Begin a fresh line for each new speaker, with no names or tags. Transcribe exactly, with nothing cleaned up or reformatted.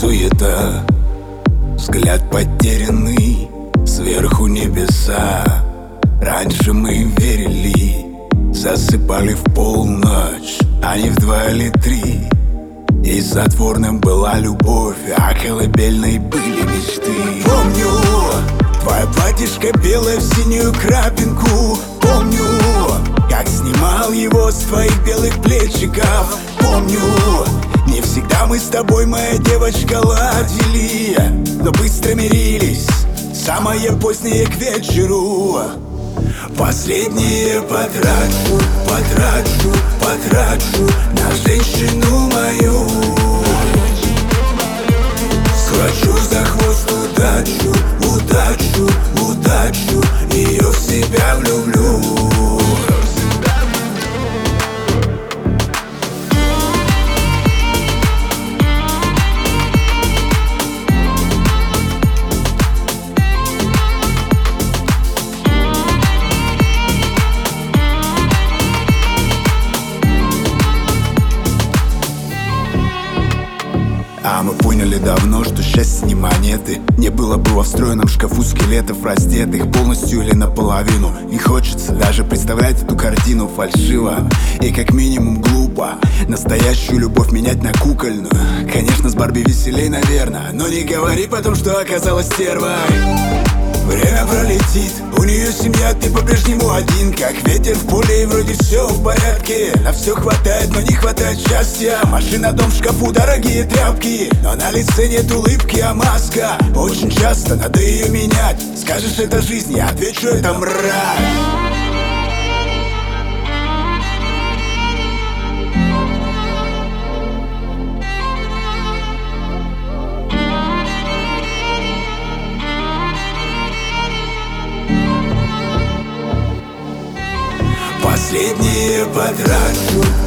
суета, взгляд потерянный, сверху небеса. Раньше мы верили, засыпали в полночь, а не в два или три. И затворным была любовь, а колыбельной были мечты. Помню, твое платьишко белое в синюю крапинку. Помню, как снимал его с твоих белых плечиков. Помню, не всегда мы с тобой, моя девочка, ладили, но быстро мирились, самое позднее к вечеру. Последнее потрачу, потрачу, потрачу на женщину мою. Схвачу за хвост удачу, удачу, удачу, ее в себя влюблю. А мы поняли давно, что счастье не монеты. Не было бы во встроенном шкафу скелетов, раздетых полностью или наполовину. Не хочется даже представлять эту картину фальшиво и как минимум глупо. Настоящую любовь менять на кукольную. Конечно, с Барби веселей, наверное, но не говори потом, что оказалась стервой. Время пролетит, у нее семья, ты по-прежнему один. Как ветер в поле, и вроде все в порядке. На все хватает, но не хватает счастья. Машина, дом в шкафу, дорогие тряпки, но на лице нет улыбки, а маска. Очень часто надо ее менять. Скажешь, это жизнь, я отвечу, это мразь. Последнее потрачу,